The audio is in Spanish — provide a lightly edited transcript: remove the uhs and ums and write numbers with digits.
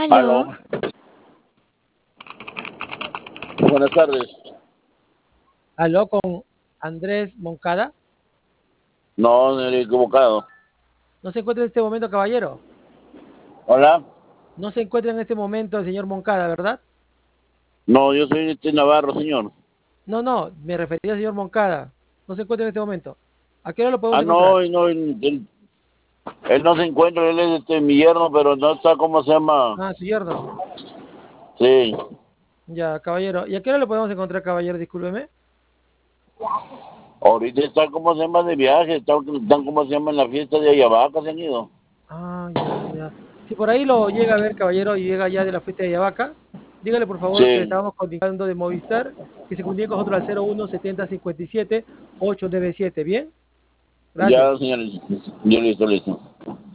Aló, Aló, buenas tardes. Aló con Andrés Moncada. No, me he equivocado. No se encuentra en este momento, caballero. Hola. No se encuentra en este momento el señor Moncada, ¿verdad? No, yo soy Navarro, señor. No, no, me refería al señor Moncada. No se encuentra en este momento. ¿A qué hora lo podemos Ah, encontrar? no, no, él no se encuentra, él es mi yerno, pero no está, ¿cómo se llama? Ah, su yerno. Sí, Ya, caballero. ¿Y a qué hora lo podemos encontrar, caballero? Discúlpeme. ahorita está, ¿cómo se llama? De viaje, están, ¿cómo se llama? En la fiesta de Ayabaca, se han ido. Ah, ya, ya. Si por ahí lo llega a ver, caballero, y llega ya de la fiesta de Yavaca, dígale por favor que Sí, estábamos comunicando de Movistar, que se comunique con nosotros al 01 70 57 897. ¿Bien? ya, Gracias. señor, yo listo, listo.